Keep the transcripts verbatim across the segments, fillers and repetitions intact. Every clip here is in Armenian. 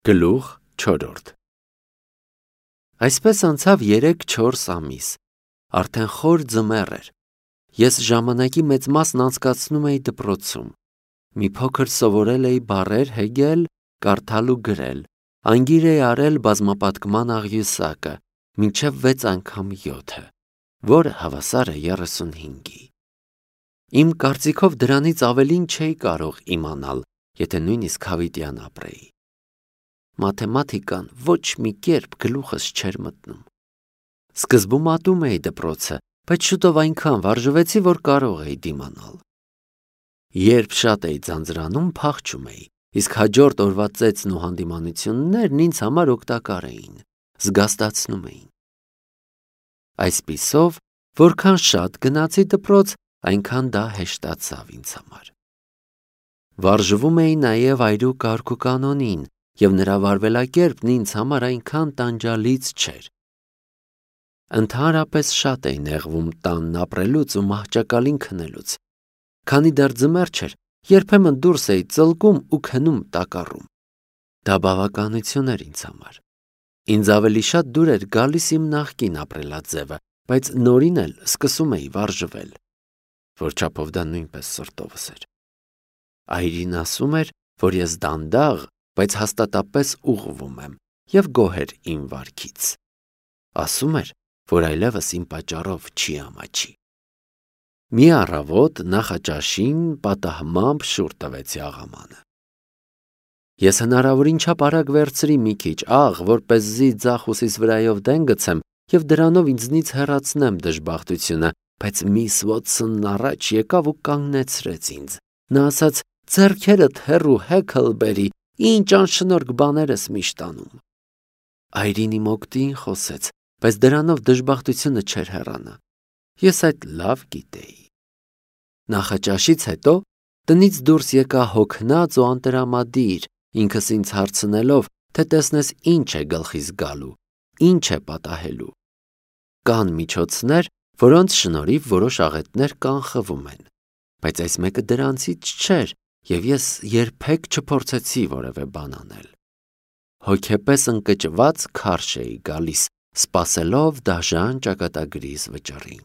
Գլուխ չորրորդ Այսպես անցավ երեք-չորս ամիս, արդեն խոր ձմեռ էր, ես ժամանակի մեծ մասն անցկացնում էի դպրոցում, մի փոքր սովորել էի բառեր հեգել, կարդալ ու գրել, անգիր էի արել բազմապատկման աղյուսակը, մինչև վեց անգամ յոթը, որը հավասար է երեսունհինգի։ Իմ կարծիքով դրանից ավելին չէի կարող իմանալ, եթե նույնիսկ հավիտյան ապրեի։ Մաթեմատիկան ոչ մի կերպ գլուխս չէր մտնում։ Սկզբում ատում էի դպրոցը, բայց շուտով այնքան վարժվեցի, որ կարող էի դիմանալ։ Երբ շատ էի ձանձրանում, փախչում էի, իսկ հաջորդ օրվա ծեծն ու հանդիմանություններն ինձ համար օգտակար էին, զգաստացնում էին։ Այսպիսով, որքան շատ գնացի դպրոց, այնքան դա հեշտացավ ինձ համար։ Վարժվում էի նաև այրու կարգ ու կանոնին, և նրա վարվելակերպն ինձ համար այնքան տանջալից չէր։ Ընդհանրապես շատ էի նեղվում տանն ապրելուց ու մահճակալին քնելուց, քանի դեռ ձմեռ չէր, երբեմն դուրս էի ծլկում ու քնում տակառում։ Դա բավականություն էր ինձ համար։ Ինձ ավելի շատ դուր էր գալիս իմ նախկին ապրելաձևը, բայց նորին էլ սկսում էի վարժվել, որ չափով դա նույնպես սրտովս էր։ Այրին ասում էր, որ ես դանդաղ, բայց հաստատապես ուղղվում եմ և գոհ էր իմ վարքից։ Ասում էր, որ այլևս իմ պատճառով չի ամաչի։ Մի առավոտ նախաճաշին պատահմամբ շուռ տվեցի աղամանը։ Ես հնարավորին չափ արագ վերցրի մի քիչ աղ, որպեսզի ձախ ուսիս վրայով դեն գցեմ և դրանով ինձնից հեռացնեմ դժբախտությունը, բայց միս Ուոթսոնն առաջ եկավ ու կանգնեցրեց ինձ։ Նա ասաց. «Ձեռքերդ հեռու Հեքլբերի, ինչ անշնորհք բաներ ես միշտ անում»։ Այրին իմ օգտին խոսեց, բայց դրանով դժբախտությունը չէր հեռանա։ Ես այդ լավ գիտեի։ Նախաճաշից հետո տնից դուրս եկա հոգնած ու անտրամադիր, ինքս ինձ հարցնելով, թե տեսնես ինչ է գլխիս գալու, ինչ է պատահելու։ Կան միջոցներ, որոնց շնորհիվ որոշ աղետներ կանխվում են, բայց այս մեկը դրանցից չէր, և ես երբեք չփորձեցի որևէ բան անել։ Հոգեպես ընկճված քարշ էի գալիս, սպասելով դաժան ճակատագրիս վճռին։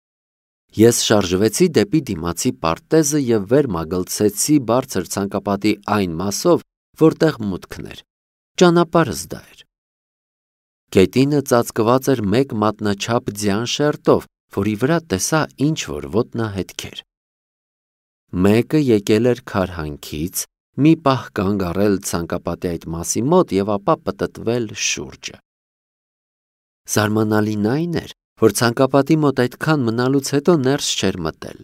Ես շարժվեցի դեպի դիմացի պարտեզը և վեր մագլցեցի բարձր ցանկապատի այն մասով, որտեղ մուտքն էր։ Ճանապարհս դա էր։ Գետինը ծածկված էր մեկ մատնաչափ ձյան շերտով, որի վրա տեսա ինչ-որ ոտնահետքեր։ Մեկը եկել էր քարհանքից, մի պահ կանգ առել ցանկապատի այդ մասի մոտ և ապա պտտվել շուրջը։ Զարմանալին այն էր, որ ցանկապատի մոտ այդքան մնալուց հետո ներս չէր մտել։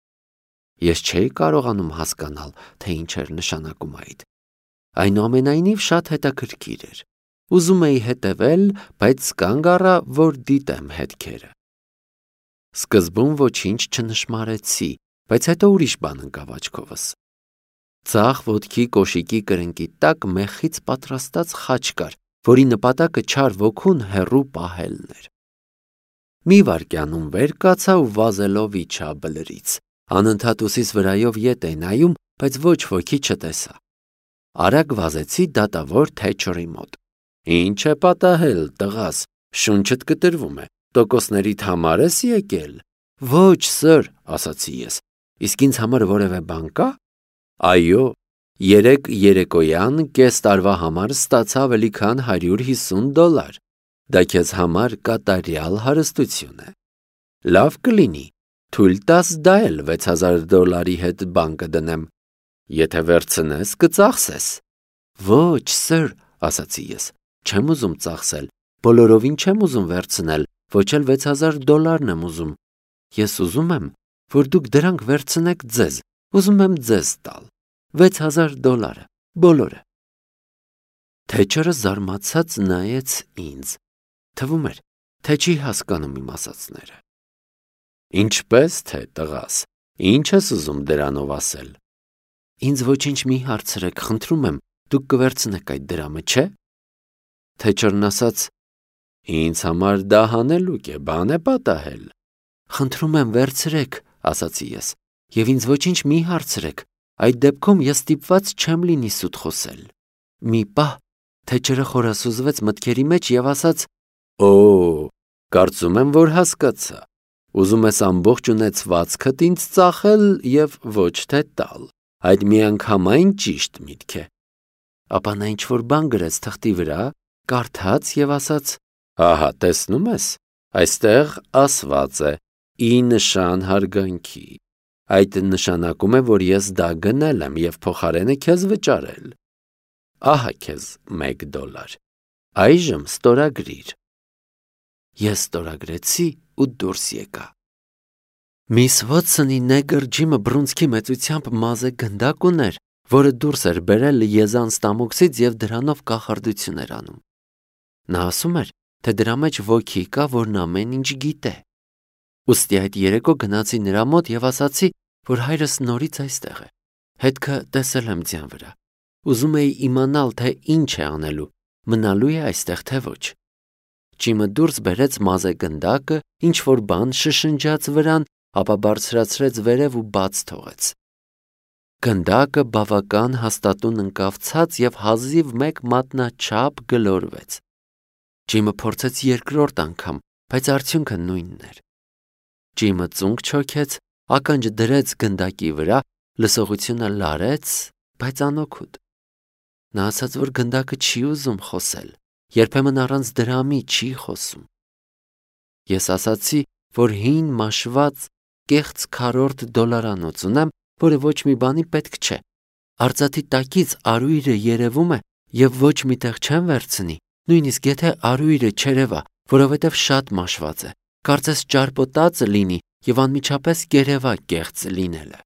Ես չէի կարողանում հասկանալ, թե ինչ էր նշանակում այդ։ Այնուամենայնիվ շատ հետաքրքիր էր։ Ուզում էի հետևել, բայց կանգ առա, որ դիտեմ հետքերը։ Սկզբում ոչինչ չնշմարեցի, բայց հետո ուրիշ բան ընկավ աչքովս։ Ձախ ոտքի կոշիկի կրնկի տակ մեխից պատրաստած խաչ կար, որի նպատակը չար ոգուն հեռու պահելն էր։ Մի վայրկյանում վեր կացա ու վազելով իջա բլրից։ Անընդհատ ուսիս վրայով ետ էի նայում, բայց ոչ ոքի չտեսա։ Արագ վազեցի դատավոր Թեչերի մոտ։ Ինչ է պատահել, տղաս, շունչդ կտրվում է, տոկոսներիդ համար ես եկել։ Ոչ, սըր, ասացի ես, իսկ ինձ համար որևէ բան կա։ Այո, երեկ երեկոյան կես տարվա համար ստացա ավելի քան հարյուր հիսուն դոլար։ Դա քեզ համար կատարյալ հարստություն է։ Լավ կլինի, թույլ տաս դա էլ վեց հազար դոլարի հետ բան կդնեմ։ Եթե վերցնես, կծախսես։ Ոչ, սըր, ասացի ես, չեմ ուզում ծախսել, բոլորովին չեմ ուզում վերցնել, ոչ էլ վեց հազար դոլարն եմ ուզում։ Ես ուզում եմ, որ դուք դրանք վերցնեք ձեզ, ուզում եմ ձեզ տալ։ Վեց հազար դոլարը, բոլորը։ Թեչերը զարմացած նայեց ինձ։ Թվում էր, թե չի հասկանում իմ ասածները։ Ինչպես թե, տղաս, ինչ ես ուզում դրանով ասել։ Ինձ ոչինչ մի հարցրեք, խնդրում եմ, դուք կվերցնեք այդ դրամը, չէ։ Թեչերն ասաց. Ինձ համար դա հանելուկ է, բան է պատահել։ Խնդրում եմ, վերցրեք, ասացի ես, և ինձ ոչինչ մի հարցրեք, այդ դեպքում ես ստիպված չեմ լինի սուտ խոսել։ Մի պահ թե ջրը խորասուզվեց մտքերի մեջ եւ ասաց. «Օ, կարծում եմ, որ հասկացա։ Ուզում ես ամբողջ ունեցվածքդ ինձ ծախել եւ ոչ թե տալ։ Այդ միանգամայն ճիշտ միտք է»։ Ապա նա ինչ-որ բան գրեց թղթի վրա, կարդաց եւ ասաց. «Ահա, տեսնում ես, այստեղ ասված է՝ ի նշան հարգանքի։ Այդ նշանակում է, որ ես դա գնել եմ եւ փոխարենը քեզ վճարել։ Ահա քեզ մեկ դոլար։ Այժմ ստորագրիր»։ Ես ստորագրեցի ու դուրս եկա։ Միս Վոթսոնի նեգր Ջիմը բռունցքի մեծությամբ մազե գնդակ ուներ, որը դուրս էր բերել եզան ստամոքսից եւ դրանով կախարդություն էր անում։ Նա ասում էր, թե դրա մեջ ոգի կա, որն ամեն ինչ գիտե։ Ուստի այդ երեկո գնացի նրա մոտ եւ ասացի, որ հայրս նորից այստեղ է։ Հետքը տեսել եմ ձյան վրա։ Ուզում էի իմանալ, թե ինչ է անելու, մնալու է այստեղ թե ոչ։ Ջիմը դուրս բերեց մազե գնդակը, ինչ որ բան շշնջաց վրան, ապա բարձրացրեց վերև ու բաց թողեց։ Գնդակը բավական հաստատուն ընկավ ցած եւ հազիվ մեկ մատնաչափ գլորվեց։ Ջիմը փորձեց երկրորդ անգամ, բայց արդյունքը նույնն էր։ Ջիմը ծունկ չոքեց, ականջ դրեց գնդակի վրա, լսողությունը լարեց, բայց անօգուտ։ Նա ասաց, որ գնդակը չի ուզում խոսել, երբեմն առանց դրամի չի խոսում։ Ես ասացի, որ հին մաշված կեղծ քառորդ դոլարանոց ունեմ, որը ոչ մի բանի պետք չէ։ Արծաթի տակից արույրը երևում է եւ ոչ միտեղ չեմ վերցնի, նույնիսկ եթե արույրը չերևա, որովհետեւ շատ մաշված է, կարծես ճարպոտած լինի եւ անմիջապես կերևա կեղծ լինելը։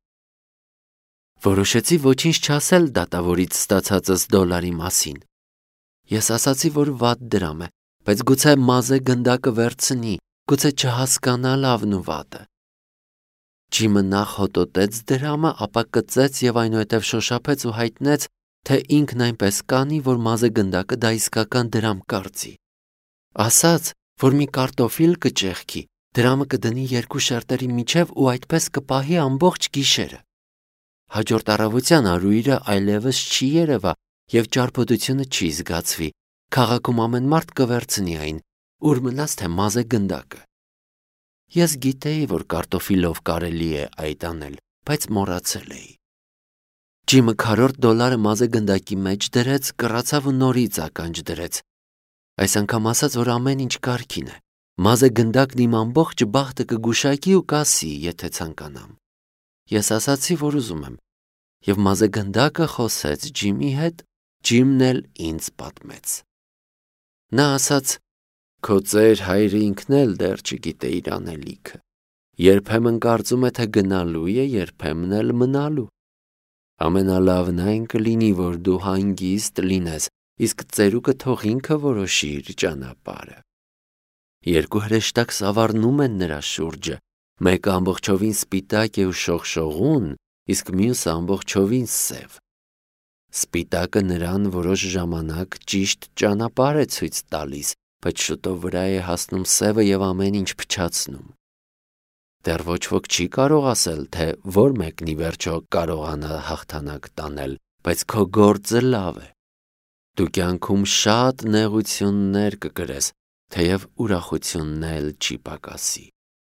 Որոշեցի ոչինչ չասել դատավորից ստացածս դոլարի մասին։ Ես ասացի, որ վատ դրամ է, բայց գուցե մազե գնդակը վերցնի, գուցե չհասկանա լավն ու վատը։ Ջիմը նախ հոտոտեց դրամը, ապա կծեց եւ այնուհետեւ շոշափեց ու հայտնեց, թե ինքն այնպես կանի, որ մազե գնդակը դա իսկական դրամ կարծի։ Ասաց, որ մի կարտոֆիլ կճեղքի, դրամը կդնի երկու շերտերի միջև ու այդպես կպահի ամբողջ գիշերը։ Հաջորդ առավոտյան արույրը այլևս չի երևա եւ ճարպոտությունը չի զգացվի։ Քաղաքում ամեն մարդ կվերցնի այն, ուր մնաց թե մազե գնդակը։ Ես գիտեի, որ կարտոֆիլով կարելի է այդ անել, բայց մոռացել էի։ Ջիմը քառորդ դոլարը մազե գնդակի մեջ դրեց, կռացավ ու նորից ականջ դրեց։ Այս անգամ ասաց, որ ամեն ինչ կարգին է։ Մազե գնդակն իմ ամբողջ բախտը կգուշակի ու կասի, եթե ցանկանամ։ Ես ասացի, որ ուզում եմ, եւ մազե գնդակը խոսեց Ջիմի հետ, Ջիմն էլ ինձ պատմեց։ Նա ասաց. «Քո ծեր հայրը ինքն էլ դեռ չգիտե իր անելիքը։ Երբեմն կարծում է, թե գնալու է, երբեմն էլ մնալու։ Ամենալավն այն կլինի, որ դու հանգիստ լինես, իսկ ծերուկը թող ինքը որոշի իր ճանապարհը»։ Երկու հրեշտակ սավառնում են նրա շուրջը, մեկը ամբողջովին սպիտակ է ու շողշողուն, իսկ մյուսը ամբողջովին սև։ Սպիտակը նրան որոշ ժամանակ ճիշտ ճանապարհ է ցույց տալիս, բայց շուտով վրա է հասնում սևը եւ ամեն ինչ փչացնում։ Դեռ ոչ ոք չի կարող ասել, թե որ մեկն ի վերջո կարողանա հաղթանակ տանել, բայց քո գործը լավ է։ Դու կյանքում շատ նեղություններ կկրես, թեև ուրախությունն էլ չի պակասի։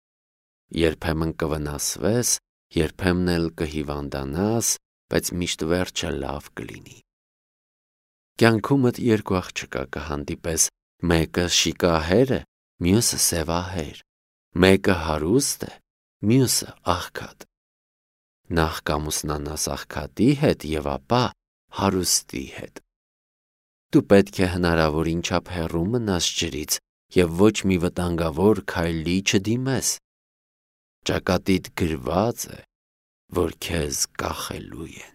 Երբեմն կվնասվես, երբեմն էլ կհիվանդանաս, բայց միշտ վերջը լավ կլինի։ Կյանքումդ երկու աղջկա կհանդիպես, մեկը շիկահեր է, մյուսը սևահեր, մեկը հարուստ է, մյուսը աղքատ։ Նախ կամուսնանաս աղքատի հետ եւ ապա հարուստի հետ։ Դու պետք է հնարավորին չափ հեռու մնաս ջրից եւ ոչ մի վտանգավոր քայլի չդիմես։ Ճակատիդ գրված է, որ քեզ կախելու են։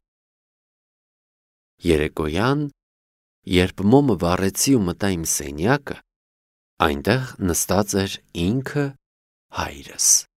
Երեկոյան, երբ մոմը վառեցի ու մտա իմ սենյակը, այնտեղ նստած էր ինքը հայրս։